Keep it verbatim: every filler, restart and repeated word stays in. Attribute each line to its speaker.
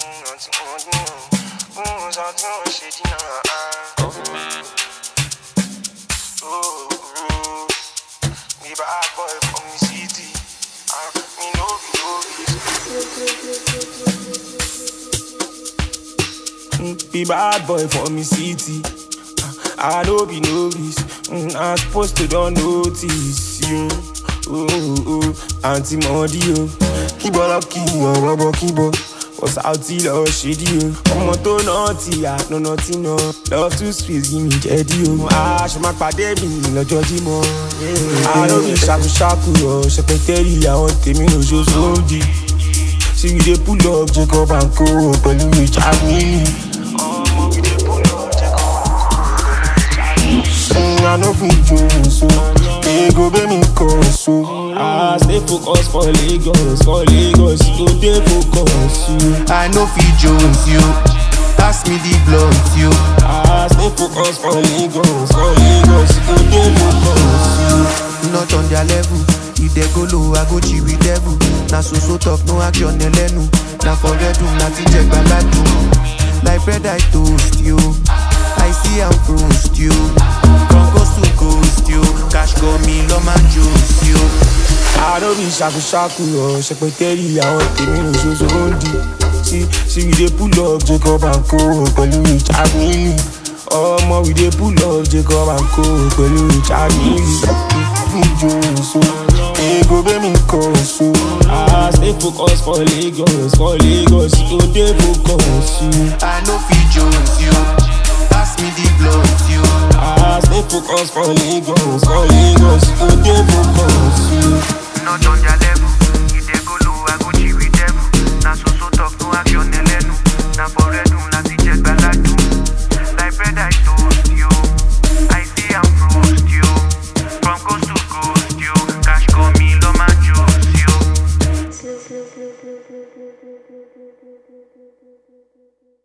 Speaker 1: Me bad boy from the city. Me know be bad boy for me city. I know be novice. Mm, I'm supposed to don't notice you. Oh, oh, Auntie Modio. Keep on lucky, or rubber keyboard. What's out till or shady? I'm not too naughty, I know nothing, no. Love to squeeze, give me jetty. Ah, she my padre, no judge more. I don't be shaku shaku, or secretary. I want to me no show so deep. See, we dey pull up, Jacob and Co. But you reach out me. I know we do so. They go be me so. I stay focused for Lagos, for Lagos. Go dey focus you.
Speaker 2: I know fi Jones you. Pass me the blunt you.
Speaker 1: I stay focused for Lagos, for Lagos. Go dey focus you.
Speaker 2: Not on their level. If they go low, I go chill with devil. Na so so talk, no action, elenu. Na for red room, na ti check my bad room. Like bread I toast you. I see I'm frost you. From coast to coast you. Cash go me, love my juice you.
Speaker 1: I don't be shaku shaku or secretary. I want to me no show so deep. See, see we dey pull up Jacob and Co. But you reach out me. Oh, ma we dey pull up Jacob and Co. But you reach out me. Me Jones so. They go be me so. I stay focused for Lagos, for Lagos. Go dey focus you.
Speaker 2: I know fi Jones you. Pass me the blunt you.
Speaker 1: I stay focused for Lagos, for Lagos. Go dey focus you.
Speaker 2: Not on their level. If they go low, I go chill with devil. Na so so talk, no action, elenu. Na for red room, na ti check baladu. Like bread I toast you. I see I'm frost you. From coast to coast you. Cash go me, love my juice you.